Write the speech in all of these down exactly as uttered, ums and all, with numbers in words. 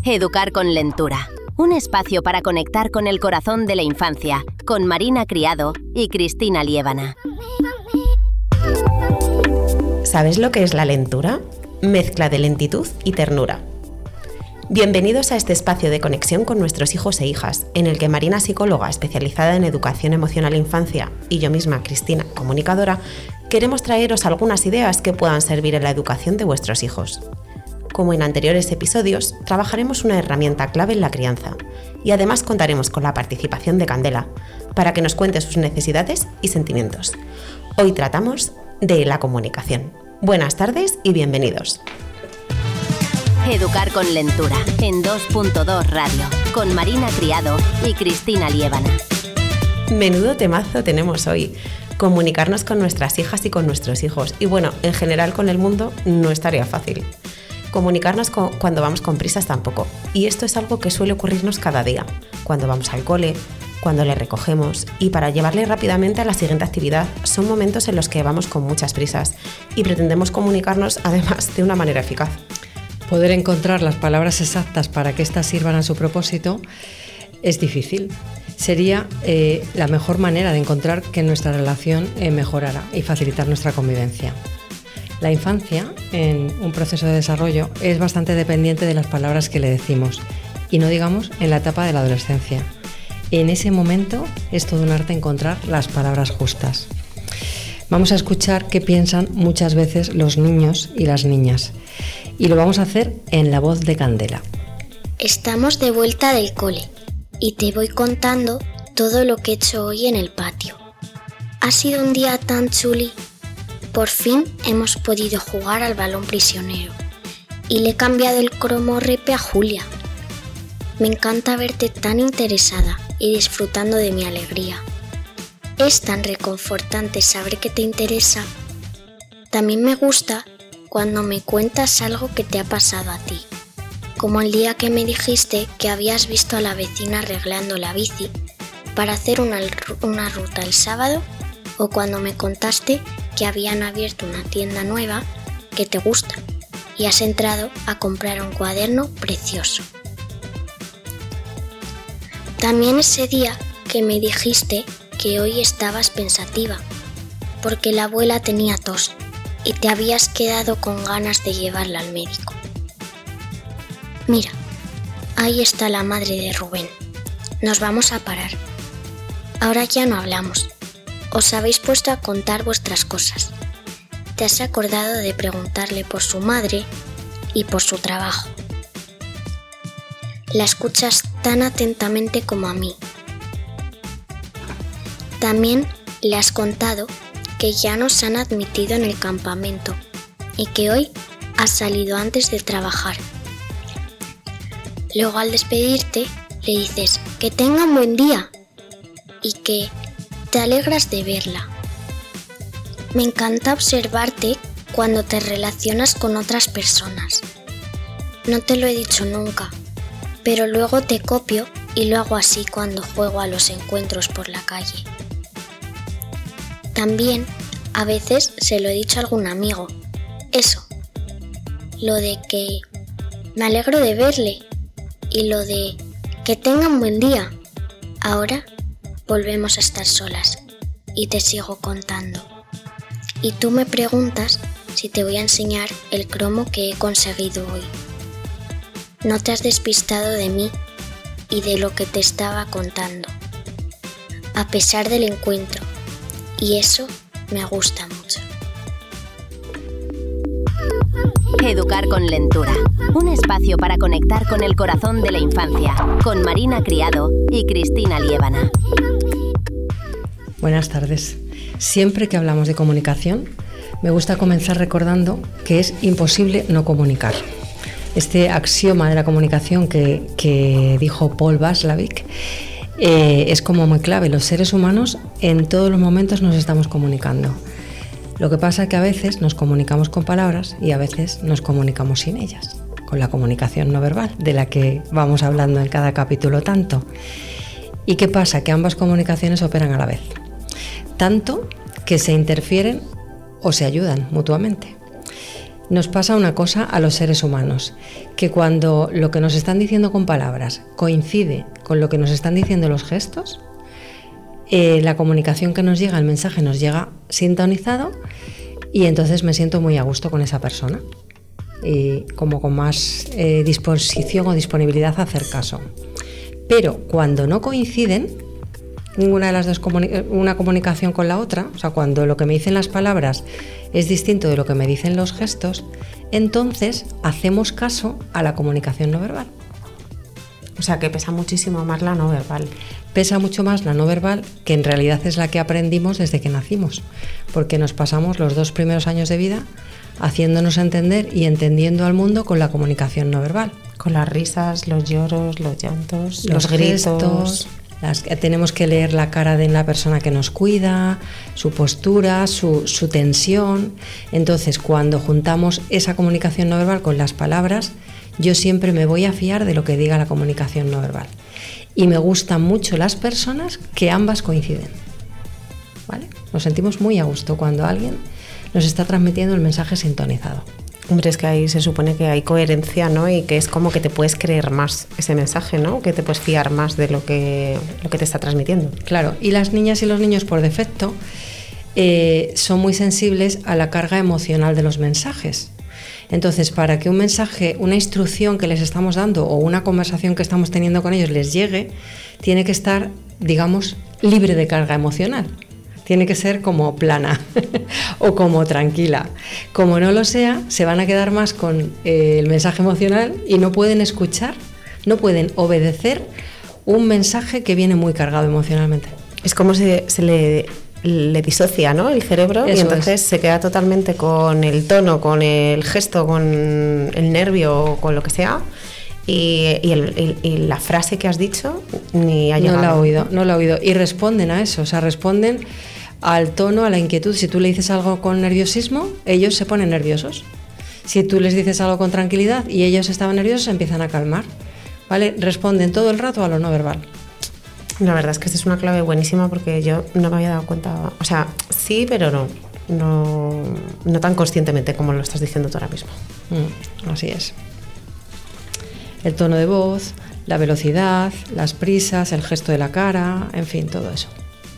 Educar con Lentura. Un espacio para conectar con el corazón de la infancia, con Marina Criado y Cristina Liébana. ¿Sabes lo que es la lentura? Mezcla de lentitud y ternura. Bienvenidos a este espacio de conexión con nuestros hijos e hijas, en el que Marina, psicóloga especializada en educación emocional e infancia, y yo misma, Cristina, comunicadora, queremos traeros algunas ideas que puedan servir en la educación de vuestros hijos. Como en anteriores episodios, trabajaremos una herramienta clave en la crianza y además contaremos con la participación de Candela para que nos cuente sus necesidades y sentimientos. Hoy tratamos de la comunicación. Buenas tardes y bienvenidos. Educar con Lentura, en dos punto dos Radio, con Marina Criado y Cristina Liébana. Menudo temazo tenemos hoy. Comunicarnos con nuestras hijas y con nuestros hijos. Y bueno, en general con el mundo no es tarea fácil. Comunicarnos con, cuando vamos con prisas tampoco. Y esto es algo que suele ocurrirnos cada día. Cuando vamos al cole, cuando le recogemos y para llevarle rápidamente a la siguiente actividad. Son momentos en los que vamos con muchas prisas y pretendemos comunicarnos además de una manera eficaz. Poder encontrar las palabras exactas para que éstas sirvan a su propósito es difícil. Sería eh, la mejor manera de encontrar que nuestra relación eh, mejorara y facilitar nuestra convivencia. La infancia, en un proceso de desarrollo, es bastante dependiente de las palabras que le decimos, y no digamos en la etapa de la adolescencia. En ese momento es todo un arte encontrar las palabras justas. Vamos a escuchar qué piensan muchas veces los niños y las niñas, y lo vamos a hacer en la voz de Candela. Estamos de vuelta del cole, y te voy contando todo lo que he hecho hoy en el patio. Ha sido un día tan chuli. Por fin hemos podido jugar al balón prisionero y le he cambiado el cromorrepe a Julia. Me encanta verte tan interesada y disfrutando de mi alegría. Es tan reconfortante saber que te interesa. También me gusta cuando me cuentas algo que te ha pasado a ti, como el día que me dijiste que habías visto a la vecina arreglando la bici para hacer una, una ruta el sábado, o cuando me contaste que habían abierto una tienda nueva que te gusta y has entrado a comprar un cuaderno precioso. También ese día que me dijiste que hoy estabas pensativa porque la abuela tenía tos y te habías quedado con ganas de llevarla al médico. Mira, ahí está la madre de Rubén. Nos vamos a parar. Ahora ya no hablamos. Os habéis puesto a contar vuestras cosas. Te has acordado de preguntarle por su madre y por su trabajo. La escuchas tan atentamente como a mí. También le has contado que ya nos han admitido en el campamento y que hoy has salido antes de trabajar. Luego, al despedirte, le dices que tenga un buen día y que te alegras de verla. Me encanta observarte cuando te relacionas con otras personas. No te lo he dicho nunca, pero luego te copio y lo hago así cuando juego a los encuentros por la calle. También, a veces se lo he dicho a algún amigo. Eso, lo de que me alegro de verle y lo de que tenga un buen día. Ahora volvemos a estar solas y te sigo contando. Y tú me preguntas si te voy a enseñar el cromo que he conseguido hoy. No te has despistado de mí y de lo que te estaba contando, a pesar del encuentro, y eso me gusta mucho. Educar con Lentura. Un espacio para conectar con el corazón de la infancia, con Marina Criado y Cristina Liébana. Buenas tardes. Siempre que hablamos de comunicación, me gusta comenzar recordando que es imposible no comunicar. Este axioma de la comunicación que, que dijo Paul Watzlawick eh, es como muy clave. Los seres humanos en todos los momentos nos estamos comunicando. Lo que pasa es que a veces nos comunicamos con palabras y a veces nos comunicamos sin ellas, con la comunicación no verbal, de la que vamos hablando en cada capítulo tanto. ¿Y qué pasa? Que ambas comunicaciones operan a la vez, tanto que se interfieren o se ayudan mutuamente. Nos pasa una cosa a los seres humanos, que cuando lo que nos están diciendo con palabras coincide con lo que nos están diciendo los gestos, eh, la comunicación que nos llega, el mensaje nos llega sintonizado y entonces me siento muy a gusto con esa persona y como con más eh, disposición o disponibilidad a hacer caso. Pero cuando no coinciden ninguna de las dos, comuni- una comunicación con la otra, o sea, cuando lo que me dicen las palabras es distinto de lo que me dicen los gestos, entonces hacemos caso a la comunicación no verbal. O sea, que pesa muchísimo más la no verbal. Pesa mucho más la no verbal, que en realidad es la que aprendimos desde que nacimos, porque nos pasamos los dos primeros años de vida haciéndonos entender y entendiendo al mundo con la comunicación no verbal. Con las risas, los lloros, los llantos, los, los gritos. Gestos, las, tenemos que leer la cara de la persona que nos cuida, su postura, su, su tensión. Entonces, cuando juntamos esa comunicación no verbal con las palabras, yo siempre me voy a fiar de lo que diga la comunicación no verbal. Y me gustan mucho las personas que ambas coinciden. ¿Vale? Nos sentimos muy a gusto cuando alguien nos está transmitiendo el mensaje sintonizado. Hombre, es que ahí se supone que hay coherencia, ¿no? Y que es como que te puedes creer más ese mensaje, ¿no? Que te puedes fiar más de lo que, lo que te está transmitiendo. Claro, y las niñas y los niños por defecto eh, son muy sensibles a la carga emocional de los mensajes. Entonces, para que un mensaje, una instrucción que les estamos dando o una conversación que estamos teniendo con ellos les llegue, tiene que estar, digamos, libre de carga emocional. Tiene que ser como plana o como tranquila. Como no lo sea, se van a quedar más con eh, el mensaje emocional y no pueden escuchar, no pueden obedecer un mensaje que viene muy cargado emocionalmente. Es como se, se le, le disocia, ¿no? El cerebro. Eso y entonces es. Se queda totalmente con el tono, con el gesto, con el nervio, con lo que sea. Y, y, el, y, y la frase que has dicho ni ha llegado. No la ha oído, no la ha oído. Y responden a eso, o sea, responden al tono, a la inquietud. Si tú le dices algo con nerviosismo, ellos se ponen nerviosos. Si tú les dices algo con tranquilidad y ellos estaban nerviosos, se empiezan a calmar. ¿Vale? Responden todo el rato a lo no verbal. La verdad es que esta es una clave buenísima porque yo no me había dado cuenta. O sea, sí, pero no. No, no tan conscientemente como lo estás diciendo tú ahora mismo. Mm, así es. El tono de voz, la velocidad, las prisas, el gesto de la cara, en fin, todo eso.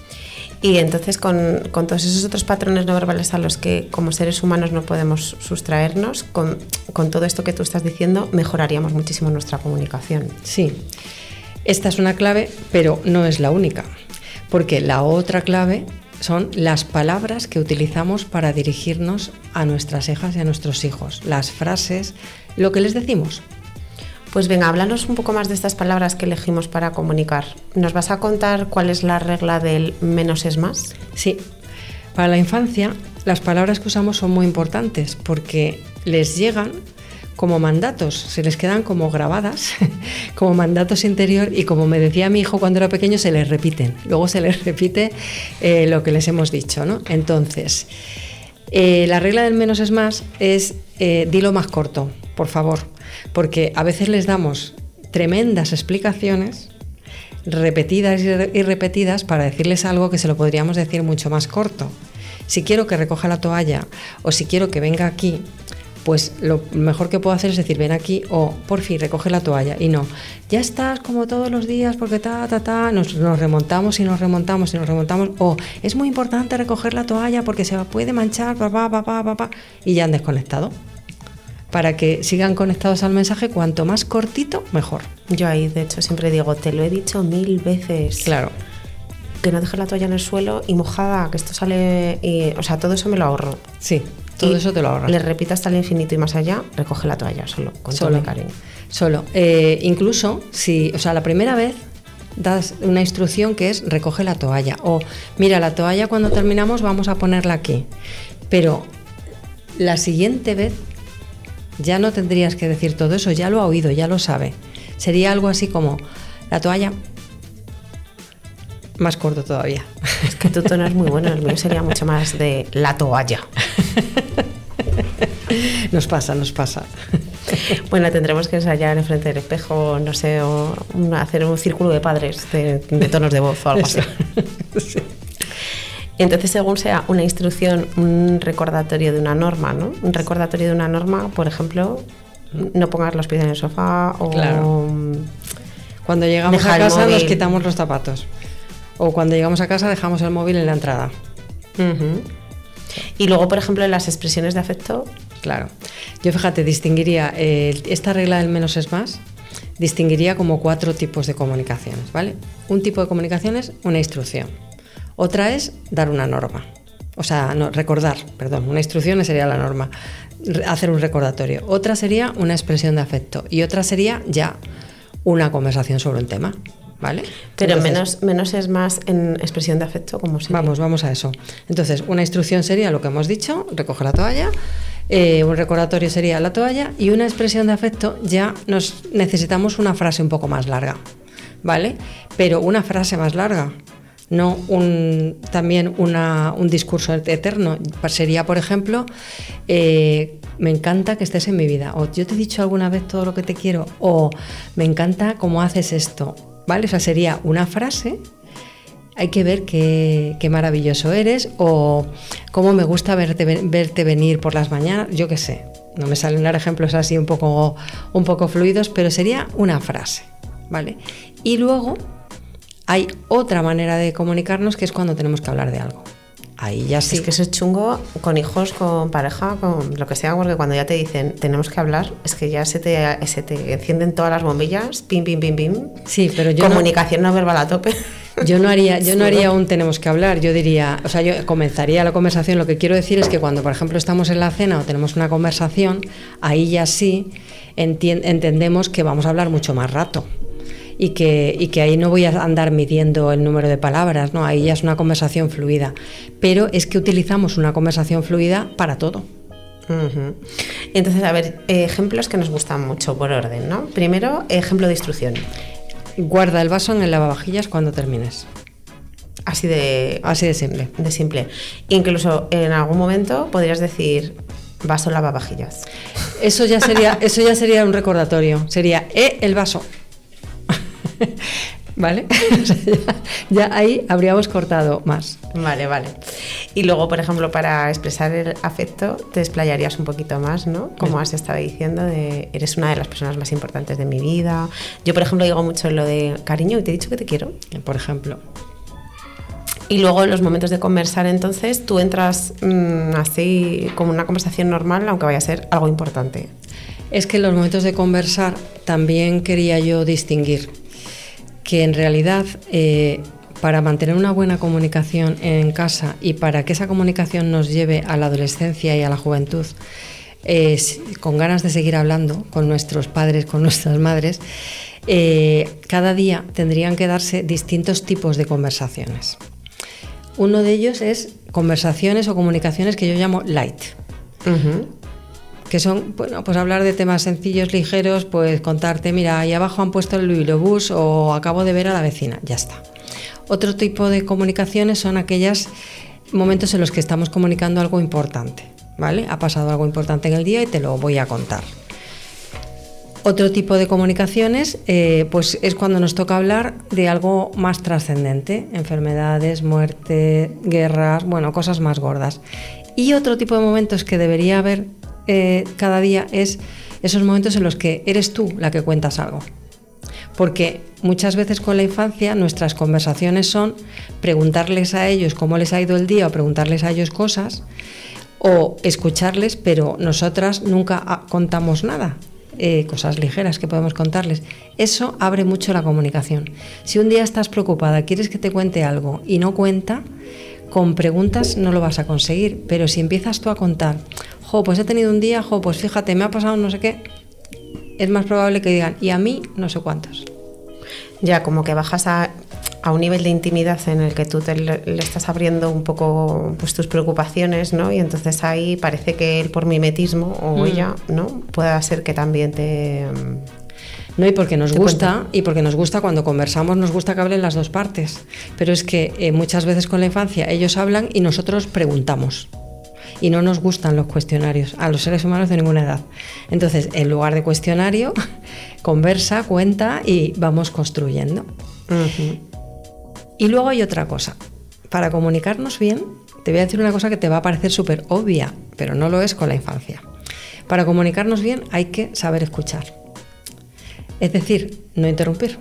Y entonces con, con todos esos otros patrones no verbales a los que como seres humanos no podemos sustraernos, con, con todo esto que tú estás diciendo, mejoraríamos muchísimo nuestra comunicación. Sí, esta es una clave, pero no es la única, porque la otra clave son las palabras que utilizamos para dirigirnos a nuestras hijas y a nuestros hijos, las frases, lo que les decimos. Pues venga, háblanos un poco más de estas palabras que elegimos para comunicar. ¿Nos vas a contar cuál es la regla del menos es más? Sí, para la infancia las palabras que usamos son muy importantes porque les llegan como mandatos, se les quedan como grabadas, como mandatos interior y como me decía mi hijo cuando era pequeño, se les repiten. Luego se les repite eh, lo que les hemos dicho, ¿no? Entonces, eh, la regla del menos es más es eh, dilo más corto, por favor. Porque a veces les damos tremendas explicaciones repetidas y repetidas para decirles algo que se lo podríamos decir mucho más corto. Si quiero que recoja la toalla o si quiero que venga aquí, pues lo mejor que puedo hacer es decir ven aquí o por fin recoge la toalla y no, ya estás como todos los días porque ta, ta, ta, nos, nos remontamos y nos remontamos y nos remontamos o es muy importante recoger la toalla porque se puede manchar, pa, pa, pa, pa, pa, pa, y ya han desconectado. Para que sigan conectados al mensaje, cuanto más cortito, mejor. Yo ahí, de hecho, siempre digo, te lo he dicho mil veces. Claro. Que no dejes la toalla en el suelo y mojada, que esto sale... Y, o sea, todo eso me lo ahorro. Sí, todo y eso te lo ahorras. Le repito hasta el infinito y más allá, recoge la toalla solo, con solo, todo mi cariño. Solo. Eh, incluso, si, o sea, la primera vez das una instrucción que es recoge la toalla. O, mira, la toalla cuando terminamos vamos a ponerla aquí. Pero la siguiente vez ya no tendrías que decir todo eso, ya lo ha oído, ya lo sabe. Sería algo así como, la toalla, más corto todavía. Es que tu tono es muy bueno, el mío sería mucho más de la toalla. Nos pasa, nos pasa. Bueno, tendremos que ensayar enfrente del espejo, no sé, o hacer un círculo de padres de, de tonos de voz o algo así. Sí. Entonces, según sea una instrucción, un recordatorio de una norma, ¿no? Un recordatorio de una norma, por ejemplo, no pongas los pies en el sofá o... Claro. Cuando llegamos a casa nos quitamos los zapatos. O cuando llegamos a casa dejamos el móvil en la entrada. Uh-huh. Y luego, por ejemplo, en las expresiones de afecto... Claro. Yo, fíjate, distinguiría eh, esta regla del menos es más, distinguiría como cuatro tipos de comunicaciones, ¿vale? Un tipo de comunicación es una instrucción. Otra es dar una norma. O sea, no, recordar, perdón, una instrucción sería la norma. Hacer un recordatorio. Otra sería una expresión de afecto. Y otra sería ya una conversación sobre un tema, ¿vale? Pero Entonces, menos, menos es más en expresión de afecto, como sería. Vamos, vamos a eso. Entonces, una instrucción sería lo que hemos dicho, recoger la toalla. Eh, un recordatorio sería la toalla, y una expresión de afecto ya nos necesitamos una frase un poco más larga, ¿vale? Pero una frase más larga, no un, también una, un discurso eterno. Sería, por ejemplo, eh, me encanta que estés en mi vida, o yo te he dicho alguna vez todo lo que te quiero, o me encanta cómo haces esto, ¿vale? O sea, sería una frase. Hay que ver qué, qué maravilloso eres, o cómo me gusta verte, verte venir por las mañanas, yo qué sé. No me salen dar ejemplos así un poco, un poco fluidos, pero sería una frase, ¿vale? Y luego hay otra manera de comunicarnos, que es cuando tenemos que hablar de algo. Ahí ya sí. Es que eso es chungo con hijos, con pareja, con lo que sea, porque cuando ya te dicen tenemos que hablar, es que ya se te, se te encienden todas las bombillas, pim, pim, pim, pim. Sí, pero yo Comunicación no, no verbal a tope. Yo no haría, yo no haría un tenemos que hablar, yo diría, o sea, yo comenzaría la conversación. Lo que quiero decir es que cuando, por ejemplo, estamos en la cena o tenemos una conversación, ahí ya sí enti- entendemos que vamos a hablar mucho más rato. Y que, y que ahí no voy a andar midiendo el número de palabras, ¿no? Ahí ya es una conversación fluida. Pero es que utilizamos una conversación fluida para todo. Uh-huh. Entonces, a ver, ejemplos que nos gustan mucho por orden, ¿no? Primero, ejemplo de instrucción. Guarda el vaso en el lavavajillas cuando termines. Así de... Así de simple. De simple. Incluso en algún momento podrías decir vaso lavavajillas. Eso ya sería, eso ya sería un recordatorio. Sería, eh, el vaso. ¿Vale? O sea, ya, ya ahí habríamos cortado más. Vale, vale. Y luego, por ejemplo, para expresar el afecto, te explayarías un poquito más, ¿no? Como has estado diciendo, de eres una de las personas más importantes de mi vida. Yo, por ejemplo, digo mucho lo de cariño, y te he dicho que te quiero. Por ejemplo. Y luego en los momentos de conversar, entonces, tú entras mmm, así como una conversación normal, aunque vaya a ser algo importante. Es que en los momentos de conversar también quería yo distinguir que en realidad eh, para mantener una buena comunicación en casa y para que esa comunicación nos lleve a la adolescencia y a la juventud, eh, con ganas de seguir hablando con nuestros padres, con nuestras madres, eh, cada día tendrían que darse distintos tipos de conversaciones. Uno de ellos es conversaciones o comunicaciones que yo llamo light. Uh-huh. Que son, bueno, pues hablar de temas sencillos, ligeros, pues contarte, mira, ahí abajo han puesto el Luilobús o acabo de ver a la vecina, ya está. Otro tipo de comunicaciones son aquellos momentos en los que estamos comunicando algo importante, ¿vale? Ha pasado algo importante en el día y te lo voy a contar. Otro tipo de comunicaciones, eh, pues es cuando nos toca hablar de algo más trascendente, enfermedades, muerte, guerras, bueno, cosas más gordas. Y otro tipo de momentos que debería haber Eh, cada día es esos momentos en los que eres tú la que cuentas algo, porque muchas veces con la infancia nuestras conversaciones son preguntarles a ellos cómo les ha ido el día o preguntarles a ellos cosas o escucharles, pero nosotras nunca contamos nada, eh, cosas ligeras que podemos contarles. Eso abre mucho la comunicación. Si un día estás preocupada, quieres que te cuente algo y no cuenta, con preguntas no lo vas a conseguir, pero si empiezas tú a contar, jo, pues he tenido un día, jo, pues fíjate, me ha pasado no sé qué, es más probable que digan, y a mí no sé cuántos. Ya, como que bajas a, a un nivel de intimidad en el que tú te le, le estás abriendo un poco pues tus preocupaciones, ¿no? Y entonces ahí parece que él por mimetismo o mm. ella, ¿no? Pueda ser que también te... No, y porque nos gusta, cuento. y porque nos gusta cuando conversamos, nos gusta que hablen las dos partes. Pero es que eh, muchas veces con la infancia ellos hablan y nosotros preguntamos. Y no nos gustan los cuestionarios a los seres humanos de ninguna edad. Entonces, en lugar de cuestionario, conversa, cuenta y vamos construyendo. Uh-huh. Y luego hay otra cosa para comunicarnos bien, te voy a decir una cosa que te va a parecer súper obvia, pero no lo es con la infancia. Para comunicarnos bien hay que saber escuchar. Es decir, no interrumpir.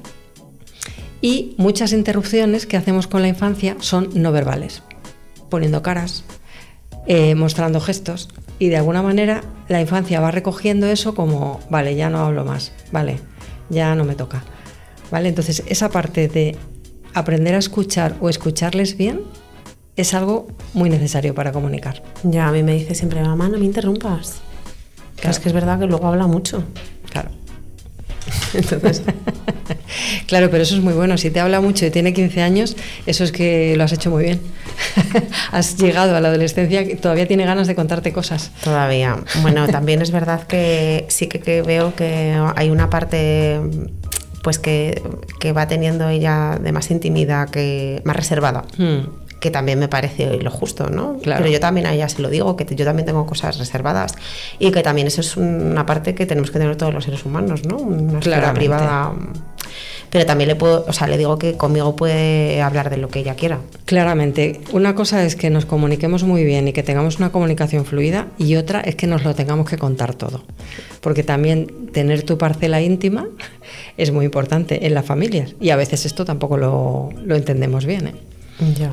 Y muchas interrupciones que hacemos con la infancia son no verbales, poniendo caras, eh, mostrando gestos, y de alguna manera la infancia va recogiendo eso como, vale, ya no hablo más, vale, ya no me toca, ¿vale? Entonces esa parte de aprender a escuchar o escucharles bien es algo muy necesario para comunicar. Ya, a mí me dice siempre, mamá, no me interrumpas. Claro. Es que es verdad que luego habla mucho. Claro. Entonces... Claro, pero eso es muy bueno. Si te habla mucho y tiene quince años, eso es que lo has hecho muy bien. Has llegado a la adolescencia y todavía tiene ganas de contarte cosas. Todavía. Bueno, también es verdad que sí que, que veo que hay una parte pues que, que va teniendo ella de más intimidad, que más reservada. Hmm. Que también me parece lo justo, ¿no? Claro. Pero yo también a ella se lo digo, que yo también tengo cosas reservadas y que también eso es una parte que tenemos que tener todos los seres humanos, ¿no? Una esfera privada. Pero también le puedo, o sea, le digo que conmigo puede hablar de lo que ella quiera. Claramente. Una cosa es que nos comuniquemos muy bien y que tengamos una comunicación fluida, y otra es que nos lo tengamos que contar todo. Porque también tener tu parcela íntima es muy importante en las familias, y a veces esto tampoco lo, lo entendemos bien, ¿eh? Ya.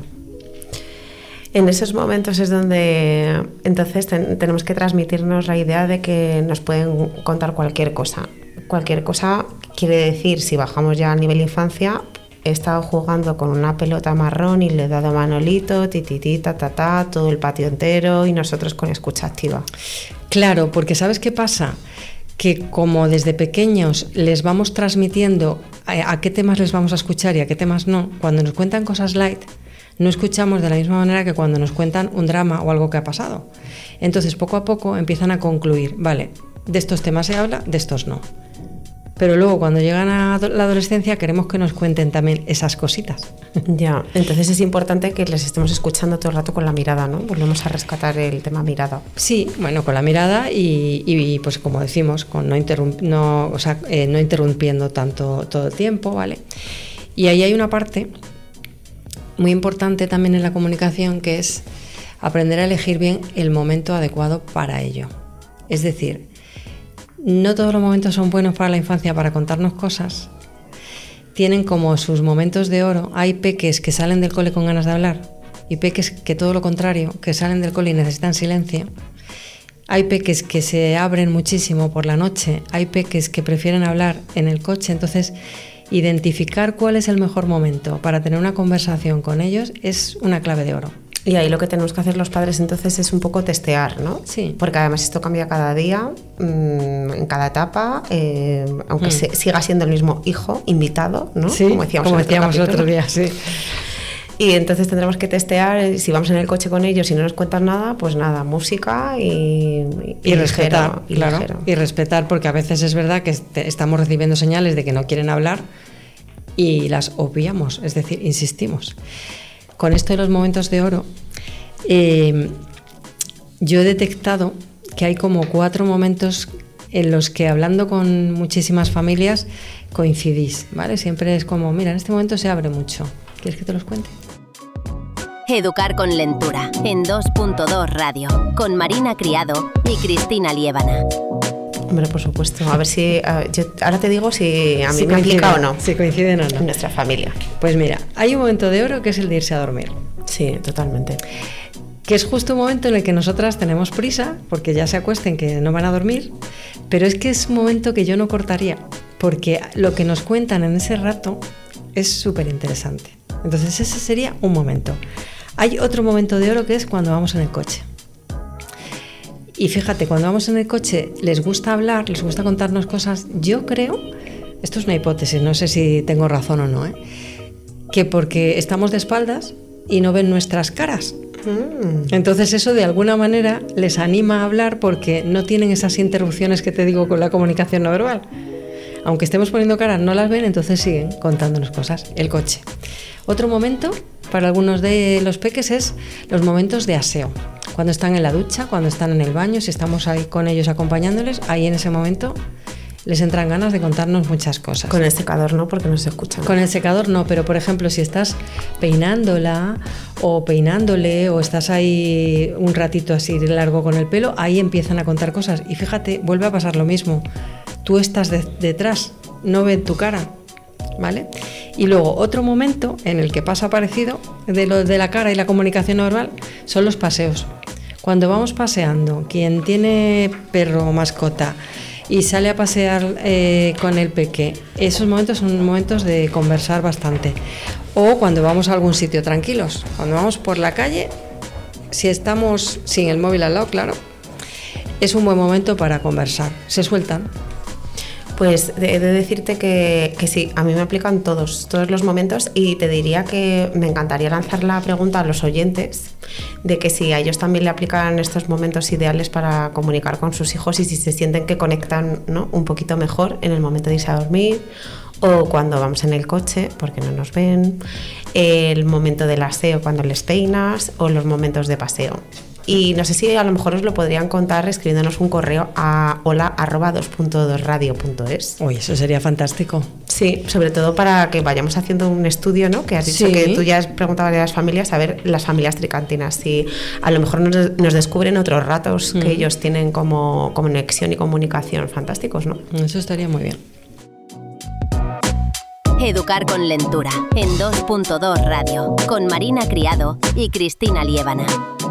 En esos momentos es donde entonces ten, tenemos que transmitirnos la idea de que nos pueden contar cualquier cosa. Cualquier cosa quiere decir, si bajamos ya a nivel infancia, he estado jugando con una pelota marrón y le he dado a Manolito, tititi, ta, ta, ta, todo el patio entero, y nosotros con escucha activa. Claro, porque ¿sabes qué pasa? Que como desde pequeños les vamos transmitiendo a, a qué temas les vamos a escuchar y a qué temas no, cuando nos cuentan cosas light, no escuchamos de la misma manera que cuando nos cuentan un drama o algo que ha pasado. Entonces, poco a poco empiezan a concluir, vale, de estos temas se habla, de estos no. Pero luego, cuando llegan a la adolescencia, queremos que nos cuenten también esas cositas. Ya, entonces es importante que les estemos escuchando todo el rato con la mirada, ¿no? Volvemos a rescatar el tema mirada. Sí, bueno, con la mirada y, y pues como decimos, con no, interrump, no, o sea, eh, no interrumpiendo tanto todo el tiempo, ¿vale? Y ahí hay una parte muy importante también en la comunicación, que es aprender a elegir bien el momento adecuado para ello. Es decir, no todos los momentos son buenos para la infancia para contarnos cosas. Tienen como sus momentos de oro. Hay peques que salen del cole con ganas de hablar y peques que todo lo contrario, que salen del cole y necesitan silencio. Hay peques que se abren muchísimo por la noche, hay peques que prefieren hablar en el coche. Entonces, identificar cuál es el mejor momento para tener una conversación con ellos es una clave de oro. Y ahí lo que tenemos que hacer los padres entonces es un poco testear, ¿no? Sí. Porque además esto cambia cada día, mmm, en cada etapa, eh, aunque mm. se, siga siendo el mismo hijo invitado, ¿no? Sí, como decíamos, como decíamos el otro día, sí. Y entonces tendremos que testear, si vamos en el coche con ellos y no nos cuentan nada, pues nada, música y, y, y respetar, ligero, y, claro, ligero. y respetar, porque a veces es verdad que estamos recibiendo señales de que no quieren hablar y las obviamos, es decir, insistimos. Con esto de los momentos de oro, eh, yo he detectado que hay como cuatro momentos en los que, hablando con muchísimas familias, coincidís, ¿vale? Siempre es como, mira, en este momento se abre mucho. ¿Quieres que te los cuente? Educar con Lentura, en dos punto dos Radio, con Marina Criado y Cristina Liébana. Hombre, por supuesto. A ver si... A ver, yo ahora te digo si a mí si me aplica o no. Si coinciden o no. En nuestra familia. Pues mira, hay un momento de oro que es el de irse a dormir. Sí, totalmente. Que es justo un momento en el que nosotras tenemos prisa, porque ya se acuesten que no van a dormir, pero es que es un momento que yo no cortaría, porque lo que nos cuentan en ese rato es súper interesante. Entonces ese sería un momento. Hay otro momento de oro que es cuando vamos en el coche. Y fíjate, cuando vamos en el coche les gusta hablar, les gusta contarnos cosas. Yo creo, esto es una hipótesis, no sé si tengo razón o no, ¿eh? que porque estamos de espaldas y no ven nuestras caras. Mm. Entonces eso de alguna manera les anima a hablar, porque no tienen esas interrupciones que te digo con la comunicación no verbal. Aunque estemos poniendo caras, no las ven, entonces siguen contándonos cosas. El coche. Otro momento para algunos de los peques es los momentos de aseo. Cuando están en la ducha, cuando están en el baño, si estamos ahí con ellos acompañándoles, ahí en ese momento les entran ganas de contarnos muchas cosas. Con el secador no, porque no se escucha. Con el secador no, pero por ejemplo, si estás peinándola o peinándole o estás ahí un ratito así largo con el pelo, ahí empiezan a contar cosas. Y fíjate, vuelve a pasar lo mismo. Tú estás de- detrás, no ven tu cara, ¿vale? Y luego otro momento en el que pasa parecido de lo de la cara y la comunicación no verbal son los paseos. Cuando vamos paseando, quien tiene perro o mascota y sale a pasear eh, con el peque, esos momentos son momentos de conversar bastante. O cuando vamos a algún sitio tranquilos, cuando vamos por la calle, si estamos sin el móvil al lado, claro, es un buen momento para conversar, se sueltan. Pues he de decirte que, que sí, a mí me aplican todos, todos los momentos, y te diría que me encantaría lanzar la pregunta a los oyentes de que si a ellos también le aplican estos momentos ideales para comunicar con sus hijos y si se sienten que conectan, ¿no?, un poquito mejor en el momento de irse a dormir o cuando vamos en el coche porque no nos ven, el momento del aseo cuando les peinas o los momentos de paseo. Y no sé si a lo mejor os lo podrían contar escribiéndonos un correo a hola arroba dos punto dos radio punto es. Uy, eso sería fantástico. Sí, sobre todo para que vayamos haciendo un estudio, ¿no? Que has dicho Sí. que tú ya has preguntado a las familias, a ver las familias tricantinas, si a lo mejor nos, nos descubren otros ratos Mm. que ellos tienen como conexión y comunicación fantásticos, ¿no? Eso estaría muy bien. Educar con Lentura en dos punto dos Radio con Marina Criado y Cristina Liébana.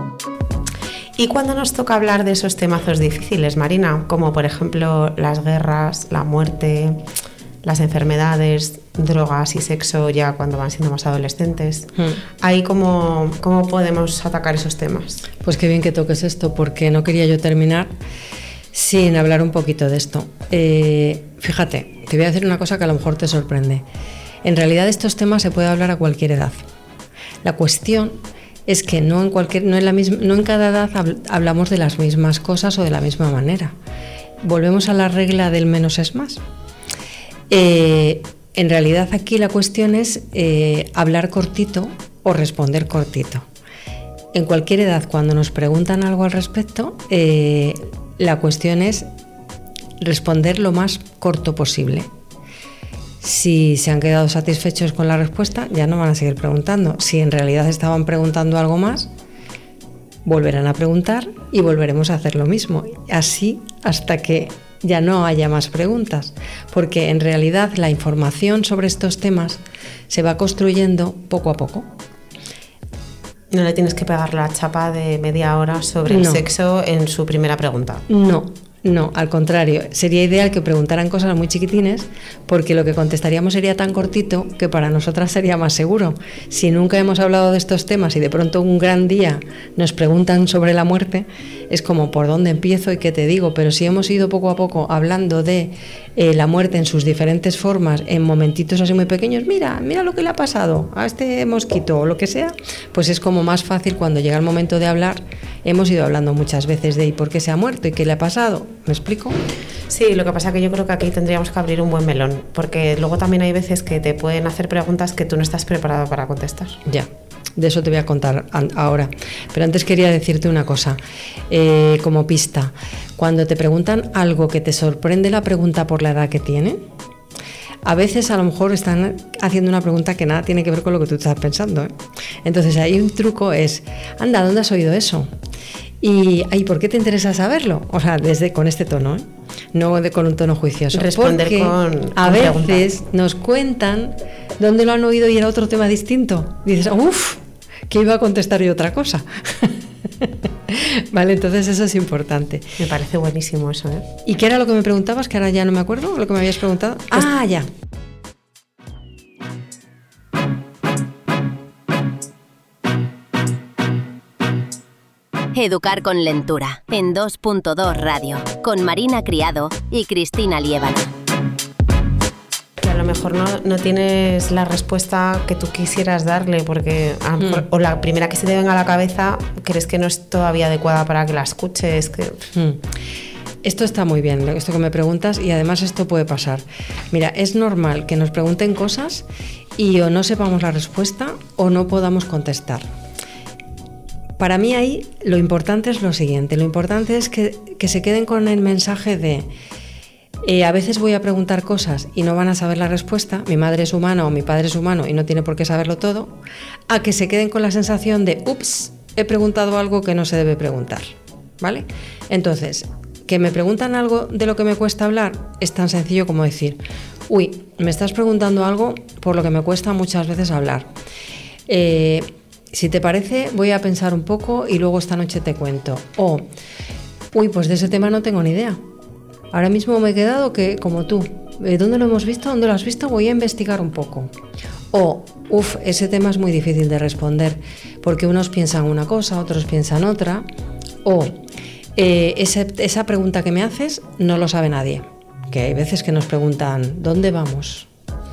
Y cuando nos toca hablar de esos temazos difíciles, Marina, como por ejemplo las guerras, la muerte, las enfermedades, drogas y sexo ya cuando van siendo más adolescentes, Mm. ahí cómo, cómo podemos atacar esos temas. Pues qué bien que toques esto, porque no quería yo terminar sin hablar un poquito de esto. Eh, fíjate, te voy a decir una cosa que a lo mejor te sorprende. En realidad de estos temas se puede hablar a cualquier edad. La cuestión es que no en, cualquier, no en, la misma, no en cada edad hablamos de las mismas cosas o de la misma manera. Volvemos a la regla del menos es más. Eh, en realidad aquí la cuestión es eh, hablar cortito o responder cortito. En cualquier edad, cuando nos preguntan algo al respecto, eh, la cuestión es responder lo más corto posible. Si se han quedado satisfechos con la respuesta, ya no van a seguir preguntando. Si en realidad estaban preguntando algo más, volverán a preguntar y volveremos a hacer lo mismo. Así hasta que ya no haya más preguntas. Porque en realidad la información sobre estos temas se va construyendo poco a poco. No le tienes que pegar la chapa de media hora sobre el No. sexo en su primera pregunta. No. No, al contrario, sería ideal que preguntaran cosas muy chiquitines porque lo que contestaríamos sería tan cortito que para nosotras sería más seguro. Si nunca hemos hablado de estos temas y de pronto un gran día nos preguntan sobre la muerte, es como por dónde empiezo y qué te digo, pero si hemos ido poco a poco hablando de eh, la muerte en sus diferentes formas, en momentitos así muy pequeños, mira, mira lo que le ha pasado a este mosquito o lo que sea, pues es como más fácil cuando llega el momento de hablar. Hemos ido hablando muchas veces de ¿y por qué se ha muerto? ¿Y qué le ha pasado? ¿Me explico? Sí, lo que pasa es que yo creo que aquí tendríamos que abrir un buen melón, porque luego también hay veces que te pueden hacer preguntas que tú no estás preparado para contestar. Ya, de eso te voy a contar ahora. Pero antes quería decirte una cosa, eh, como pista. Cuando te preguntan algo que te sorprende la pregunta por la edad que tiene, a veces a lo mejor están haciendo una pregunta que nada tiene que ver con lo que tú estás pensando, ¿eh? Entonces ahí un truco es, anda, ¿dónde has oído eso? Y, ay, ¿por qué te interesa saberlo? O sea, desde con este tono, ¿eh? No de, con un tono juicioso. Responder Porque con, a con veces pregunta. nos cuentan dónde lo han oído y era otro tema distinto. Y dices, uff, que iba a contestar yo otra cosa. Vale, entonces eso es importante. Me parece buenísimo eso, ¿eh? ¿Y qué era lo que me preguntabas? Que ahora ya no me acuerdo, lo que me habías preguntado. Pues, ah, ya. Educar con Lentura en dos punto dos Radio con Marina Criado y Cristina Liébana. Que a lo mejor no, no tienes la respuesta que tú quisieras darle, porque a lo mejor, Mm. o la primera que se te venga a la cabeza crees que no es todavía adecuada para que la escuches. Que... Hmm. Esto está muy bien, esto que me preguntas, y además esto puede pasar. Mira, es normal que nos pregunten cosas y o no sepamos la respuesta o no podamos contestar. Para mí ahí lo importante es lo siguiente, lo importante es que, que se queden con el mensaje de Eh, a veces voy a preguntar cosas y no van a saber la respuesta, mi madre es humana o mi padre es humano y no tiene por qué saberlo todo, a que se queden con la sensación de, ups, he preguntado algo que no se debe preguntar, ¿vale? Entonces, que me preguntan algo de lo que me cuesta hablar es tan sencillo como decir, uy, me estás preguntando algo por lo que me cuesta muchas veces hablar. Eh, si te parece, voy a pensar un poco y luego esta noche te cuento. O, uy, pues de ese tema no tengo ni idea. Ahora mismo me he quedado que, como tú, ¿dónde lo hemos visto? ¿Dónde lo has visto? Voy a investigar un poco. O, uff, ese tema es muy difícil de responder porque unos piensan una cosa, otros piensan otra. O, eh, ese, esa pregunta que me haces no lo sabe nadie. Que hay veces que nos preguntan, ¿dónde vamos?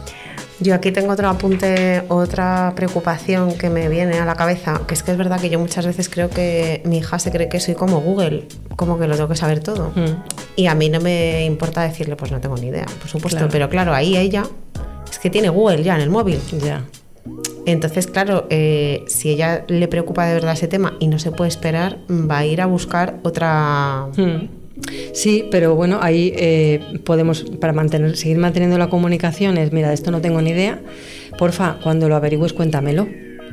Yo aquí tengo otro apunte, otra preocupación que me viene a la cabeza, que es que es verdad que yo muchas veces creo que mi hija se cree que soy como Google, como que lo tengo que saber todo. Mm. Y a mí no me importa decirle, pues no tengo ni idea, por supuesto. Claro. Pero claro, ahí ella es que tiene Google ya en el móvil. Ya. Entonces, claro, eh, si ella le preocupa de verdad ese tema y no se puede esperar, va a ir a buscar otra... Mm. Sí, pero bueno, ahí eh, podemos, para mantener, seguir manteniendo la comunicación, es, mira, de esto no tengo ni idea, porfa, cuando lo averigües cuéntamelo.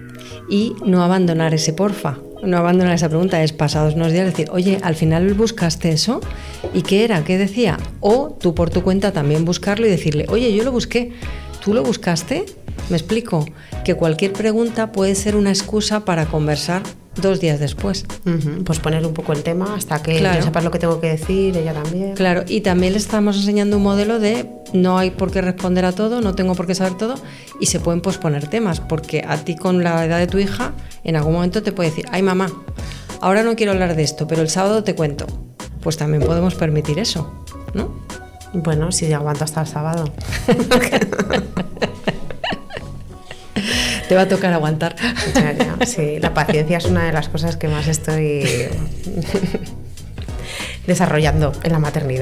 Y no abandonar ese porfa, no abandonar esa pregunta, es pasados unos días decir, oye, al final buscaste eso, ¿y qué era? ¿Qué decía? O tú por tu cuenta también buscarlo y decirle, oye, yo lo busqué, ¿tú lo buscaste? Me explico, que cualquier pregunta puede ser una excusa para conversar dos días después. Uh-huh. Pues poner un poco el tema hasta que claro. yo sepa lo que tengo que decir, ella también. Claro, y también le estamos enseñando un modelo de no hay por qué responder a todo, no tengo por qué saber todo y se pueden posponer temas, porque a ti con la edad de tu hija en algún momento te puede decir, ay mamá, ahora no quiero hablar de esto, pero el sábado te cuento. Pues también podemos permitir eso, ¿no? Bueno, si aguanto hasta el sábado. Te va a tocar aguantar. Ya, ya, sí, la paciencia es una de las cosas que más estoy desarrollando en la maternidad.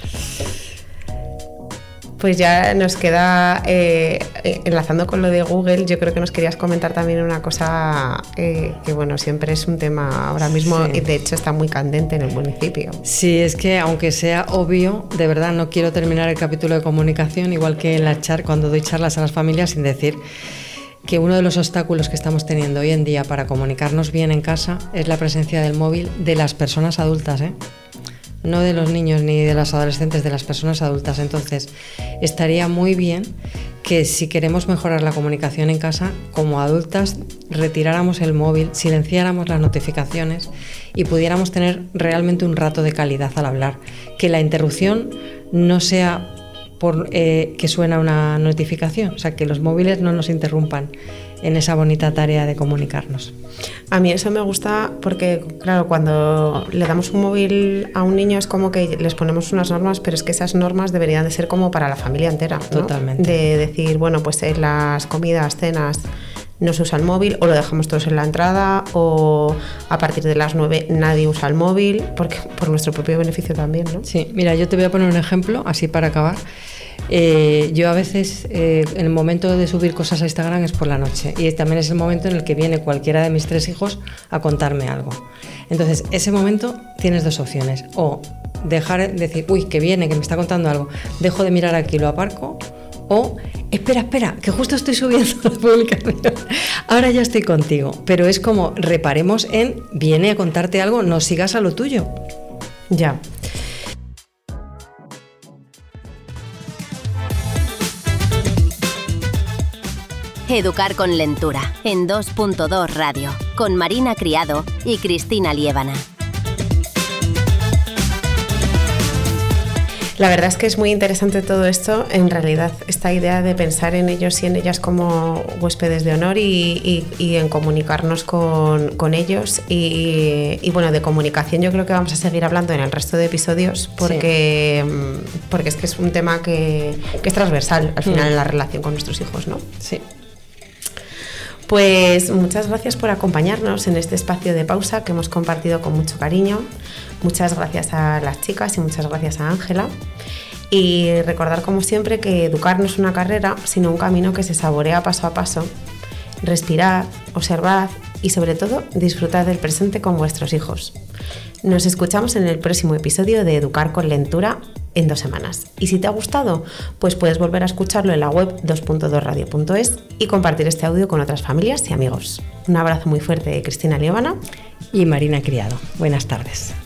Pues ya nos queda, eh, enlazando con lo de Google, yo creo que nos querías comentar también una cosa eh, que, bueno, siempre es un tema ahora mismo sí. Y de hecho está muy candente en el municipio. Sí, es que aunque sea obvio, de verdad no quiero terminar el capítulo de comunicación, igual que en la char, cuando doy charlas a las familias, sin decir que uno de los obstáculos que estamos teniendo hoy en día para comunicarnos bien en casa es la presencia del móvil de las personas adultas, ¿eh? No de los niños ni de los adolescentes, de las personas adultas. Entonces, estaría muy bien que si queremos mejorar la comunicación en casa, como adultas, retiráramos el móvil, silenciáramos las notificaciones y pudiéramos tener realmente un rato de calidad al hablar. Que la interrupción no sea por eh, que suena una notificación, o sea, que los móviles no nos interrumpan en esa bonita tarea de comunicarnos. A mí eso me gusta porque, claro, cuando le damos un móvil a un niño es como que les ponemos unas normas, pero es que esas normas deberían de ser como para la familia entera, ¿no? Totalmente. De decir, bueno, pues en las comidas, cenas, no se usa el móvil o lo dejamos todos en la entrada o a partir de las nueve nadie usa el móvil, porque por nuestro propio beneficio también, ¿no? Sí, mira, yo te voy a poner un ejemplo, así para acabar. Eh, yo a veces, eh, en el momento de subir cosas a Instagram es por la noche y también es el momento en el que viene cualquiera de mis tres hijos a contarme algo. Entonces, ese momento tienes dos opciones, o dejar, decir, uy, que viene, que me está contando algo, dejo de mirar aquí, lo aparco, o espera, espera, que justo estoy subiendo la publicación, ahora ya estoy contigo. Pero es como reparemos en, viene a contarte algo, no sigas a lo tuyo. Ya. Educar con Lentura, en dos punto dos Radio, con Marina Criado y Cristina Liébana. La verdad es que es muy interesante todo esto, en realidad, esta idea de pensar en ellos y en ellas como huéspedes de honor y, y, y en comunicarnos con, con ellos y, y bueno, de comunicación yo creo que vamos a seguir hablando en el resto de episodios porque, sí. porque es que es un tema que, que es transversal al final mm. en la relación con nuestros hijos, ¿no? Sí. Pues muchas gracias por acompañarnos en este espacio de pausa que hemos compartido con mucho cariño. Muchas gracias a las chicas y muchas gracias a Ángela. Y recordar como siempre que educar no es una carrera, sino un camino que se saborea paso a paso. Respirad, observad y sobre todo disfrutad del presente con vuestros hijos. Nos escuchamos en el próximo episodio de Educar con Lentura en dos semanas. Y si te ha gustado, pues puedes volver a escucharlo en la web dos punto dos radio punto es y compartir este audio con otras familias y amigos. Un abrazo muy fuerte de Cristina Liébana y Marina Criado. Buenas tardes.